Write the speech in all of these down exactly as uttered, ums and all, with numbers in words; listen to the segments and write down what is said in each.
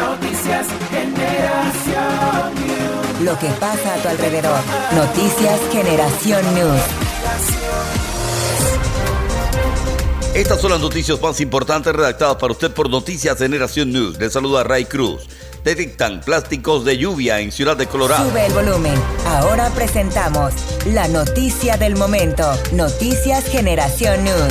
Noticias Generación News. Lo que pasa a tu alrededor. Noticias Generación News. Estas son las noticias más importantes redactadas para usted por Noticias Generación News. Les saluda Ray Cruz. Detectan plásticos de lluvia en Ciudad de Colorado. Sube el volumen. Ahora presentamos la noticia del momento. Noticias Generación News.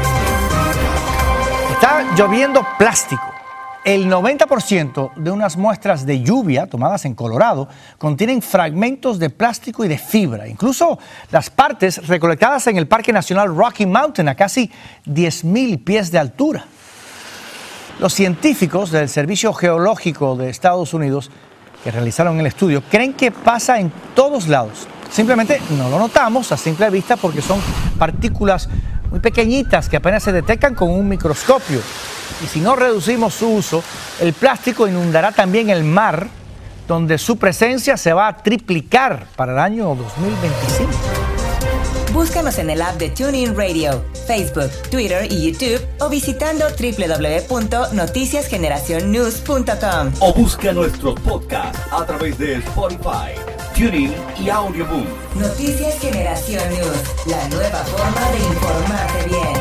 Está lloviendo plástico. El noventa por ciento de unas muestras de lluvia tomadas en Colorado contienen fragmentos de plástico y de fibra. Incluso las partes recolectadas en el Parque Nacional Rocky Mountain a casi diez mil pies de altura. Los científicos del Servicio Geológico de Estados Unidos que realizaron el estudio creen que pasa en todos lados. Simplemente no lo notamos a simple vista porque son partículas muy pequeñitas que apenas se detectan con un microscopio. Y si no reducimos su uso, el plástico inundará también el mar, donde su presencia se va a triplicar para el año dos mil veinticinco. Búscanos en el app de TuneIn Radio, Facebook, Twitter y YouTube o visitando doble u doble u doble u punto noticias generación news punto com. O busca nuestros podcasts a través de Spotify, TuneIn y Audioboom. Noticias Generación News, la nueva forma de informarte bien.